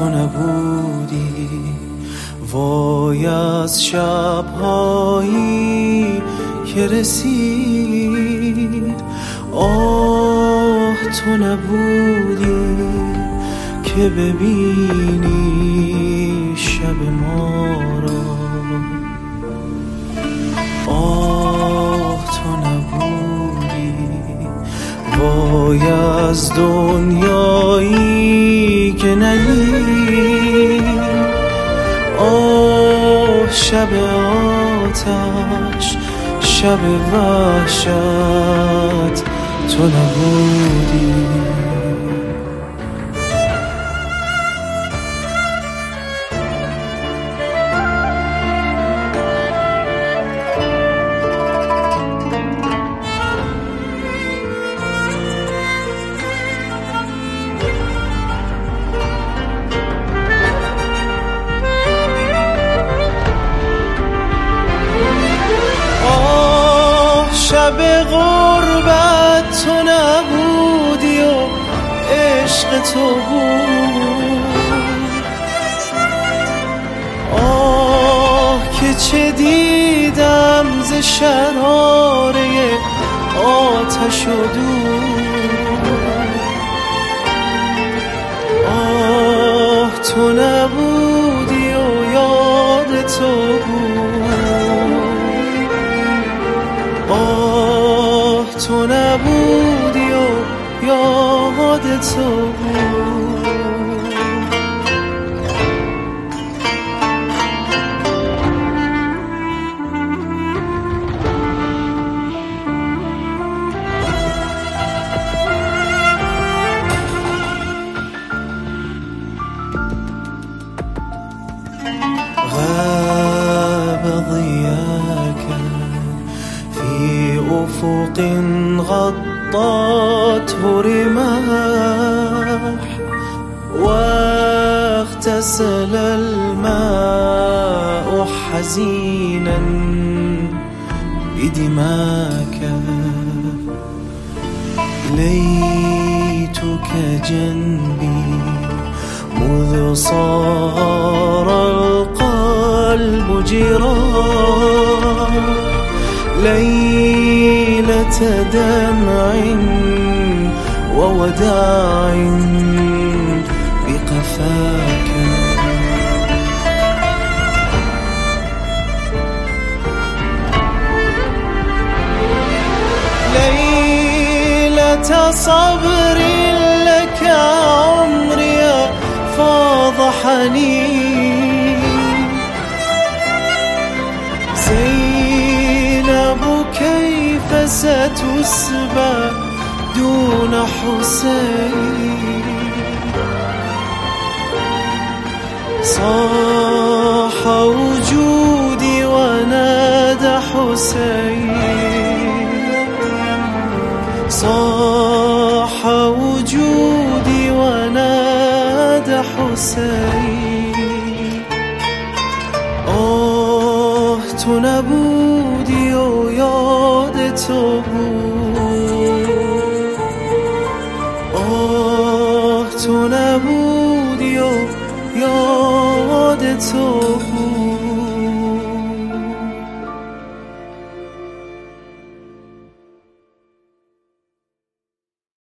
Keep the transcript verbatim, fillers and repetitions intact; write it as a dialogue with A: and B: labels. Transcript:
A: تو نبودی. وای از شب‌هایی که رسید، آه تو نبودی که ببینی شب ما را. آه تو نبودی. وای از دنیایی که ندید، آه شب آتش، شب وحشت تو نبودی. شب غربت تو نبودی و عشق تو بود. آه که چه دیدم ز شراره آتش و دود. آه تو نبودی و یاد تو بود. آه تو نبودی و یاد تو بود. غاب ضياك في أفق غطته رماح، واغتسل الماء حزينا بدماك. ليتك جنبي مذ صار القلب جراح. ليلة دمع ووداع بقفاك. ليلة صبر لك عمري فاض حنين. زينب كيف ستسبى دون حسين. صاح وجودي ونادى حسين. صاح وجودي ونادى حسين. آه تو نبودی و یاد تو بود. آه تو نبودی و یاد تو